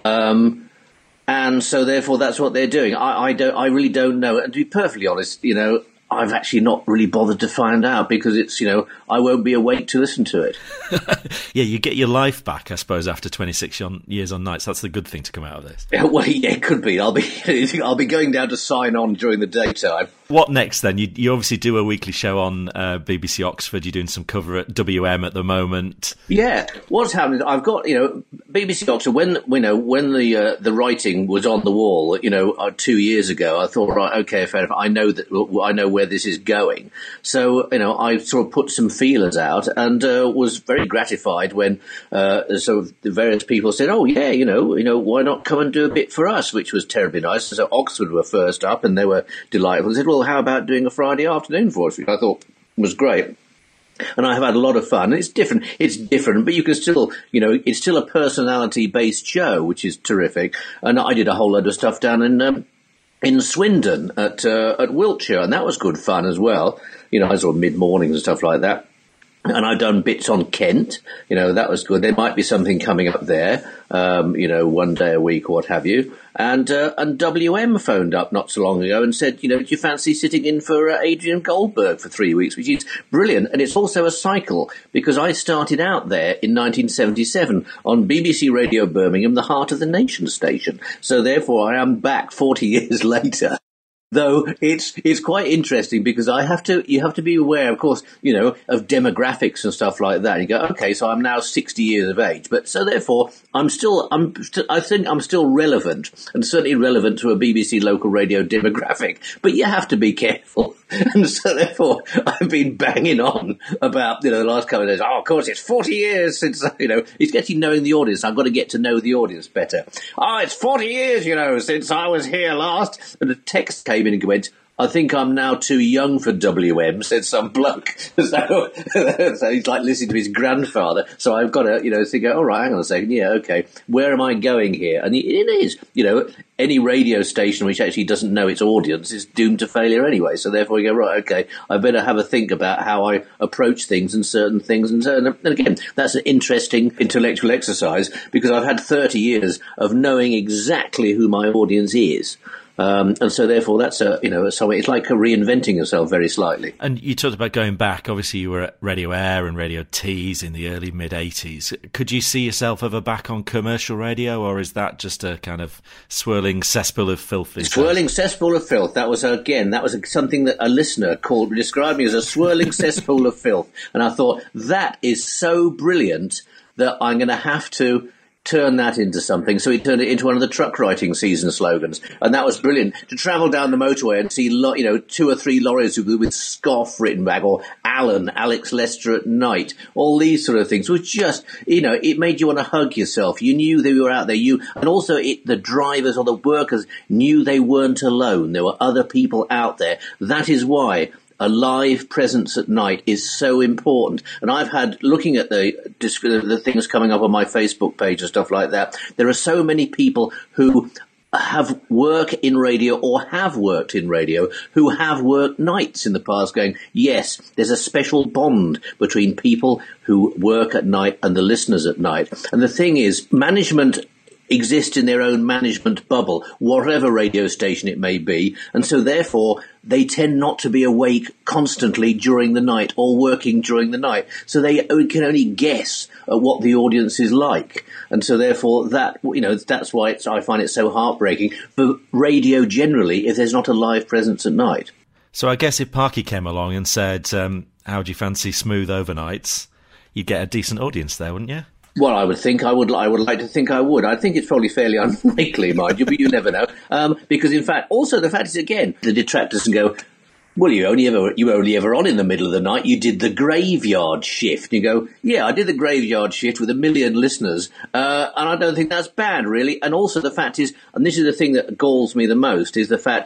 um, and so therefore that's what they're doing. I, I don't. I really don't know. And to be perfectly honest, you know, I've actually not really bothered to find out because it's, you know, I won't be awake to listen to it. Yeah, you get your life back, I suppose, after twenty-six years on Nights. That's the good thing to come out of this. Yeah, well, yeah, it could be. I'll be I'll be going down to sign on during the daytime. What next then? You, you obviously do a weekly show on uh, B B C Oxford. You're doing some cover at W M at the moment. Yeah, what's happening? I've got, you know, B B C Oxford. When you know when the uh, the writing was on the wall, you know, uh, two years ago, I thought, right, okay, fair enough. I know that I know where this is going. So, you know, I sort of put some feelers out and uh, was very gratified when uh, sort of the various people said, "Oh, yeah, you know, you know, why not come and do a bit for us?" Which was terribly nice. So Oxford were first up, and they were delighted. They said, "Well, how about doing a Friday afternoon for us?" Which I thought was great. And I have had a lot of fun. It's different. It's different, but you can still, you know, it's still a personality-based show, which is terrific. And I did a whole load of stuff down in um, in Swindon at uh, at Wiltshire, and that was good fun as well. You know, I sort of mid-mornings and stuff like that. And I've done bits on Kent, you know, that was good. There might be something coming up there, um, you know, one day a week or what have you. And uh, and W M phoned up not so long ago and said, you know, do you fancy sitting in for uh, Adrian Goldberg for three weeks, which is brilliant. And it's also a cycle because I started out there in nineteen seventy-seven on B B C Radio Birmingham, the Heart of the Nation station. So therefore I am back forty years later. Though it's it's quite interesting because I have to you have to be aware, of course, you know, of demographics and stuff like that. You go, okay, so I'm now sixty years of age, but so therefore I'm still I'm st- I think I'm still relevant and certainly relevant to a B B C local radio demographic. But you have to be careful, and so therefore I've been banging on about, you know, the last couple of days. Oh, of course, it's forty years since, you know, it's getting knowing the audience. I've got to get to know the audience better. Oh, it's forty years, you know, since I was here last, and a text came in and went, I think I'm now too young for W M, said some bloke. So, so he's like listening to his grandfather. So I've got to, you know, think, all right, hang on a second. Yeah, okay. Where am I going here? And it is, you know, any radio station which actually doesn't know its audience is doomed to failure anyway. So therefore you go, right, okay, I better have a think about how I approach things and certain things. And, so, and again, that's an interesting intellectual exercise because I've had thirty years of knowing exactly who my audience is. Um, and so, therefore, that's a you know, something. It's like a reinventing yourself very slightly. And you talked about going back. Obviously, you were at Radio Air and Radio Tees in the early mid eighties. Could you see yourself ever back on commercial radio, or is that just a kind of swirling cesspool of filth? Swirling cesspool of filth. That was again. That was something that a listener called described me as a swirling cesspool of filth. And I thought that is so brilliant that I'm going to have to turn that into something. So he turned it into one of the truck writing season slogans. And that was brilliant. To travel down the motorway and see, lo- you know, two or three lorries with, with scoff written back, or Alan, Alex Lester at night, all these sort of things was just, you know, it made you want to hug yourself. You knew they were out there. You, and also it, the drivers or the workers knew they weren't alone. There were other people out there. That is why a live presence at night is so important. And I've had, looking at the the things coming up on my Facebook page and stuff like that, there are so many people who have work in radio or have worked in radio who have worked nights in the past going, yes, there's a special bond between people who work at night and the listeners at night. And the thing is, management exist in their own management bubble, whatever radio station it may be, and so therefore they tend not to be awake constantly during the night or working during the night, so they can only guess at what the audience is like, and so therefore that, you know, that's why it's, I find it so heartbreaking for radio generally if there's not a live presence at night. So I guess if Parky came along and said, um, how do you fancy smooth overnights, you'd get a decent audience there, wouldn't you? Well, I would think I would. I would like to think I would. I think it's probably fairly unlikely, mind you, but you never know. Um, because in fact, also the fact is, again, the detractors can go, well, you only ever you were only ever on in the middle of the night. You did the graveyard shift. You go, yeah, I did the graveyard shift with a million listeners, uh, and I don't think that's bad, really. And also the fact is, and this is the thing that galls me the most, is the fact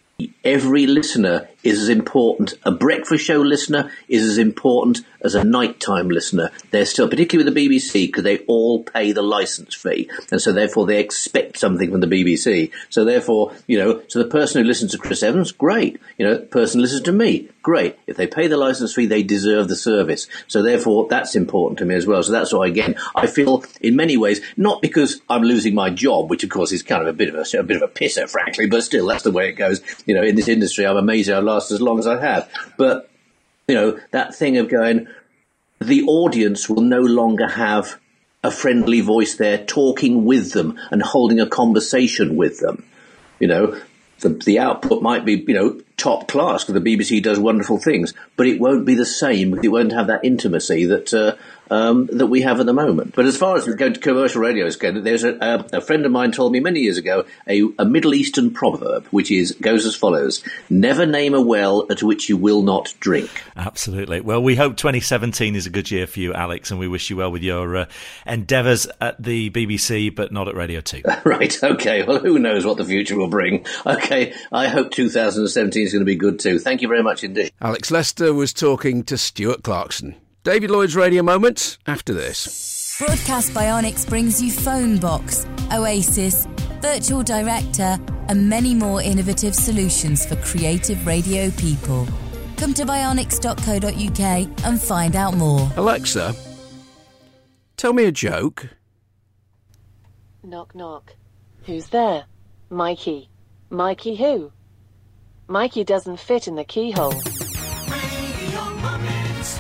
every listener is as important. A breakfast show listener is as important as a nighttime listener. They're still, particularly with the B B C, because they all pay the licence fee, and so therefore they expect something from the B B C. So therefore, you know, so the person who listens to Chris Evans, great. You know, the person who listens to me, great. If they pay the licence fee, they deserve the service. So therefore, that's important to me as well. So that's why, again, I feel in many ways, not because I'm losing my job, which of course is kind of a bit of a, a bit of a pisser, frankly, but still, that's the way it goes. You know, in this industry, I'm amazed I last as long as I have. But, you know, that thing of going, the audience will no longer have a friendly voice there talking with them and holding a conversation with them. You know, the, the output might be, you know, top class because the B B C does wonderful things, but it won't be the same. It won't have that intimacy that uh, um, that we have at the moment. But as far as going to commercial radio is concerned, there's a, a, a friend of mine told me many years ago a, a Middle Eastern proverb, which is goes as follows: "Never name a well at which you will not drink." Absolutely. Well, we hope twenty seventeen is a good year for you, Alex, and we wish you well with your uh, endeavours at the B B C, but not at Radio two. Right. Okay. Well, who knows what the future will bring? Okay. I hope two thousand seventeen is going to be good too. Thank you very much indeed. Alex Lester was talking to Stuart Clarkson. David Lloyd's Radio Moments after this. Broadcast Bionics brings you Phone Box, Oasis, Virtual Director, and many more innovative solutions for creative radio people. Come to bionics dot co dot uk and find out more. Alexa, tell me a joke. Knock, knock. Who's there? Mikey. Mikey who? Mikey doesn't fit in the keyhole. Radio Moments.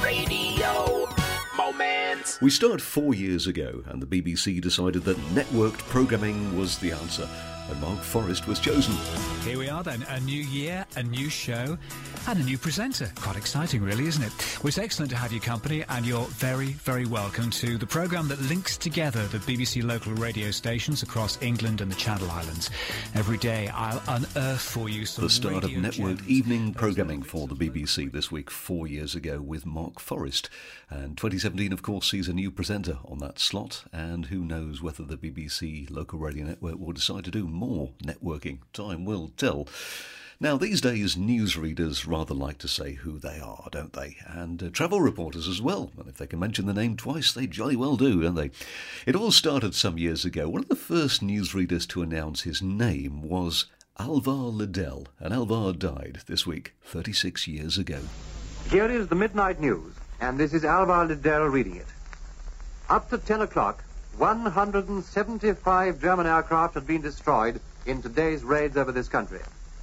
Radio Moments. We started four years ago, and the B B C decided that networked programming was the answer, and Mark Forrest was chosen. Here we are then, a new year, a new show, and a new presenter. Quite exciting, really, isn't it? Well, it's excellent to have your company, and you're very, very welcome to the programme that links together the B B C local radio stations across England and the Channel Islands. Every day, I'll unearth for you some The start of radio networked gems. evening programming for the B B C this week, four years ago, with Mark Forrest. And twenty seventeen, of course, sees a new presenter on that slot, and who knows whether the B B C local radio network will decide to do more networking. Time will tell. Now, these days, newsreaders rather like to say who they are, don't they? And uh, travel reporters as well. And if they can mention the name twice, they jolly well do, don't they? It all started some years ago. One of the first newsreaders to announce his name was Alvar Liddell. And Alvar died this week, thirty-six years ago. Here is the Midnight News, and this is Alvar Liddell reading it. Up to ten o'clock, one hundred seventy-five German aircraft had been destroyed in today's raids over this country.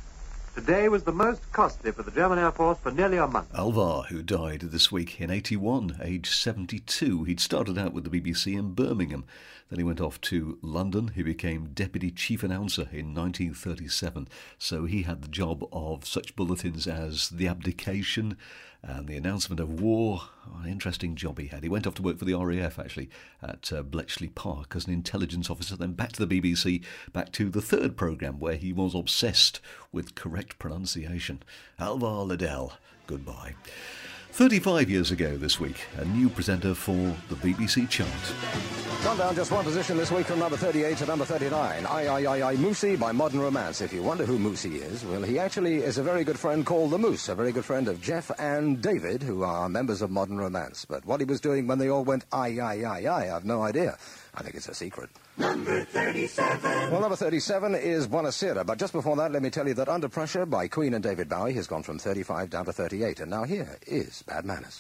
Today was the most costly for the German Air Force for nearly a month. Alvar, who died this week in eighty-one, age seventy-two. He'd started out with the B B C in Birmingham. Then he went off to London. He became Deputy Chief Announcer in nineteen thirty-seven. So he had the job of such bulletins as The Abdication and the announcement of war. Oh, an interesting job he had. He went off to work for the R A F, actually, at uh, Bletchley Park as an intelligence officer, then back to the B B C, back to the third programme, where he was obsessed with correct pronunciation. Alvar Liddell, goodbye. thirty-five years ago this week, a new presenter for the B B C chart. Gone down just one position this week from number thirty-eight to number thirty-nine. I, I, I, I, Moosey by Modern Romance. If you wonder who Moosey is, well, he actually is a very good friend called the Moose, a very good friend of Jeff and David, who are members of Modern Romance. But what he was doing when they all went, I, I, I, I, I've no idea. I think it's a secret. Number thirty-seven. Well, number thirty-seven is Buonasera. But just before that, let me tell you that Under Pressure by Queen and David Bowie has gone from thirty-five down to thirty-eight. And now here is Bad Manners.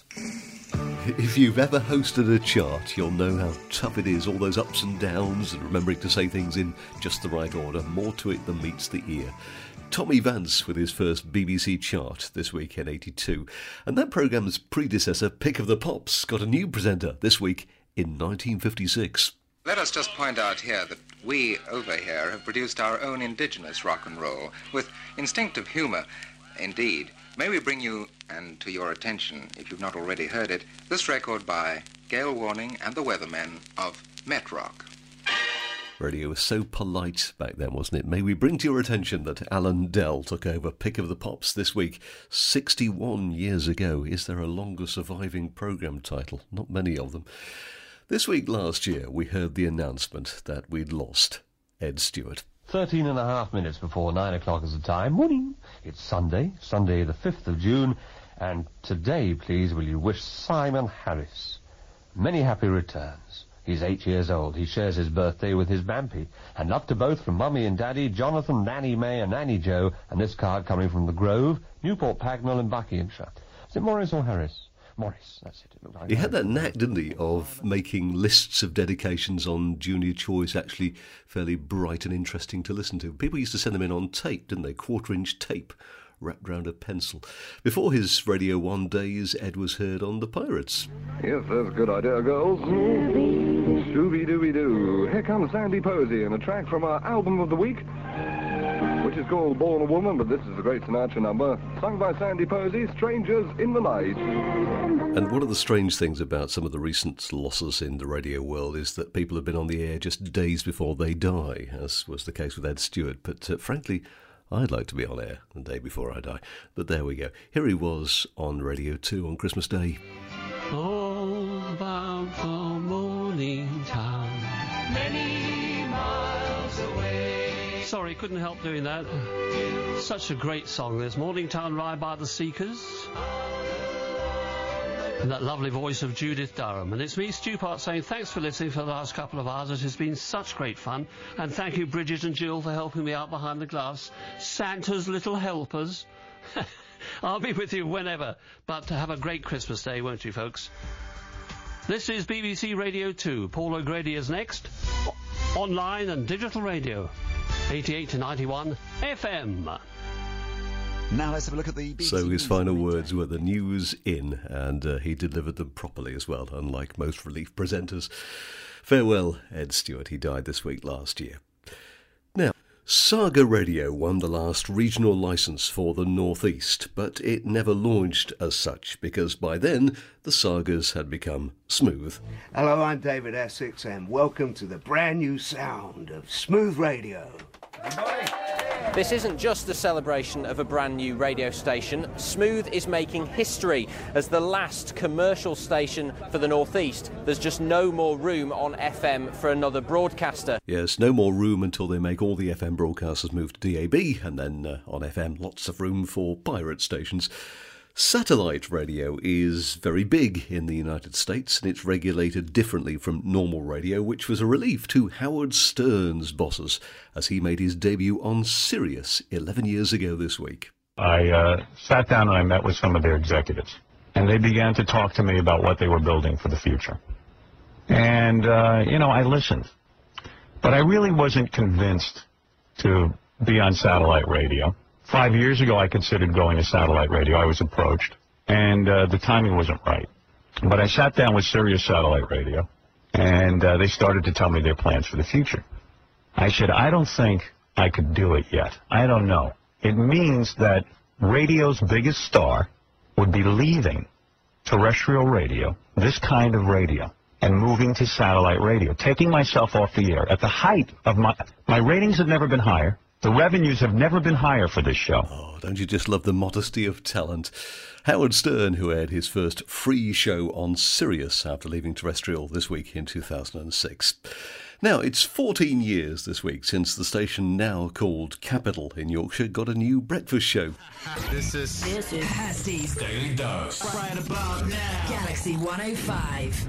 If you've ever hosted a chart, you'll know how tough it is, all those ups and downs, and remembering to say things in just the right order. More to it than meets the ear. Tommy Vance with his first B B C chart this week in eighty-two. And that programme's predecessor, Pick of the Pops, got a new presenter this week in nineteen fifty-six. Let us just point out here that we over here have produced our own indigenous rock and roll with instinctive humour. Indeed. May we bring you, and to your attention, if you've not already heard it, this record by Gale Warning and the Weathermen of Metrock. Radio was so polite back then, wasn't it? May we bring to your attention that Alan Dell took over Pick of the Pops this week, sixty-one years ago. Is there a longer surviving programme title? Not many of them. This week last year, we heard the announcement that we'd lost Ed Stewart. Thirteen and a half minutes before nine o'clock is the time. Morning. It's Sunday, Sunday the fifth of June, and today, please, will you wish Simon Harris many happy returns. He's eight years old. He shares his birthday with his Bampy. And up to both from Mummy and Daddy, Jonathan, Nanny May and Nanny Joe, and this card coming from The Grove, Newport Pagnell in Buckinghamshire. Is it Morris or Harris? Morris, that's it. It looked like He had that knack, didn't he, of making lists of dedications on Junior Choice actually fairly bright and interesting to listen to. People used to send them in on tape, didn't they? Quarter-inch tape wrapped round a pencil. Before his Radio one days, Ed was heard on The Pirates. Yes, that's a good idea, girls. Scooby-Dooby-Doo. Here comes Sandy Posey and a track from our album of the week, which is called Born a Woman, but this is a great Sinatra number, sung by Sandy Posey, Strangers in the Night. And one of the strange things about some of the recent losses in the radio world is that people have been on the air just days before they die, as was the case with Ed Stewart. But uh, frankly, I'd like to be on air the day before I die. But there we go. Here he was on Radio two on Christmas Day. All bound for morning town, many miles away. Sorry, couldn't help doing that. Such a great song, this Morningtown Ride by the Seekers. And that lovely voice of Judith Durham. And it's me, Stu Part, saying thanks for listening for the last couple of hours. It has been such great fun. And thank you, Bridget and Jill, for helping me out behind the glass. Santa's little helpers. I'll be with you whenever. But have a great Christmas day, won't you, folks? This is B B C Radio two. Paul O'Grady is next. O- online and digital radio. eighty-eight to ninety-one F M. Now let's have a look at the B B C So his News final words were the news in, and uh, he delivered them properly as well, unlike most relief presenters. Farewell, Ed Stewart. He died this week last year. Now, Saga Radio won the last regional licence for the North East, but it never launched as such, because by then the Sagas had become smooth. Hello, I'm David Essex, and welcome to the brand new sound of Smooth Radio. This isn't just a celebration of a brand new radio station. Smooth is making history as the last commercial station for the North East. There's just no more room on F M for another broadcaster. Yes, no more room until they make all the F M broadcasters move to D A B, and then uh, on F M, lots of room for pirate stations. Satellite radio is very big in the United States, and it's regulated differently from normal radio, which was a relief to Howard Stern's bosses as he made his debut on Sirius eleven years ago this week. I uh, sat down and I met with some of their executives, and they began to talk to me about what they were building for the future. And, uh, you know, I listened. But I really wasn't convinced to be on satellite radio. Five years ago, I considered going to satellite radio. I was approached, and uh, the timing wasn't right. But I sat down with Sirius Satellite Radio, and uh, they started to tell me their plans for the future. I said, I don't think I could do it yet. I don't know. It means that radio's biggest star would be leaving terrestrial radio, this kind of radio, and moving to satellite radio, taking myself off the air. At the height of my... My ratings have never been higher. The revenues have never been higher for this show. Oh, don't you just love the modesty of talent? Howard Stern, who aired his first free show on Sirius after leaving terrestrial this week in two thousand six. Now, it's fourteen years this week since the station now called Capital in Yorkshire got a new breakfast show. This is... This is Hursty's Daily Dose. Right about now. Galaxy one oh five.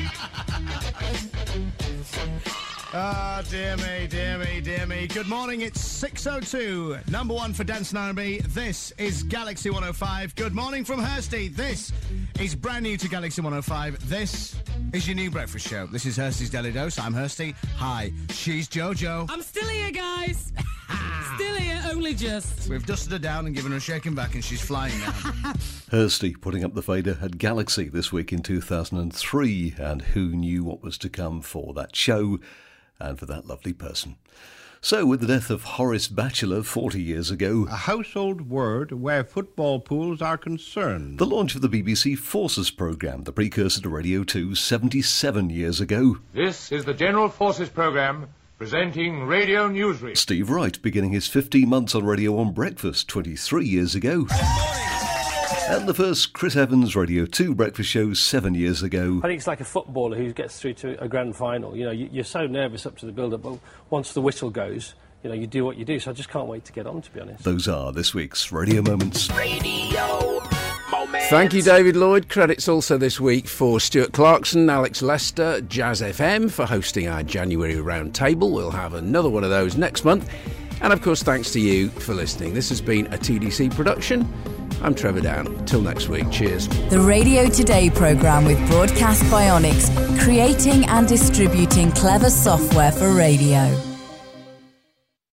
Ah, dear me, dear me, dear me. Good morning, it's six oh two. Number one for Dance and R and B. This is Galaxy one oh five. Good morning from Hursty. This is brand new to Galaxy one oh five. This is your new breakfast show. This is Hursty's Daily Dose. I'm Hursty. Hi, she's Jojo. I'm still here, guys. Still here, only just. We've dusted her down and given her a shaking back, and she's flying now. Hursty putting up the fader at Galaxy this week in two thousand three, and who knew what was to come for that show and for that lovely person. So, with the death of Horace Batchelor forty years ago, a household word where football pools are concerned, the launch of the B B C Forces programme, the precursor to Radio two, seventy-seven years ago. This is the General Forces programme presenting Radio Newsread. Steve Wright beginning his fifteen months on Radio on Breakfast twenty-three years ago. And the first Chris Evans Radio two breakfast show seven years ago. I think it's like a footballer who gets through to a grand final. You know, you, you're so nervous up to the build-up, but once the whistle goes, you know, you do what you do. So I just can't wait to get on, to be honest. Those are this week's Radio Moments. Radio Moments. Thank you, David Lloyd. Credits also this week for Stuart Clarkson, Alex Lester, Jazz F M for hosting our January roundtable. We'll have another one of those next month. And, of course, thanks to you for listening. This has been a T D C production. I'm Trevor Down. Till next week. Cheers. The Radio Today programme with Broadcast Bionics, creating and distributing clever software for radio.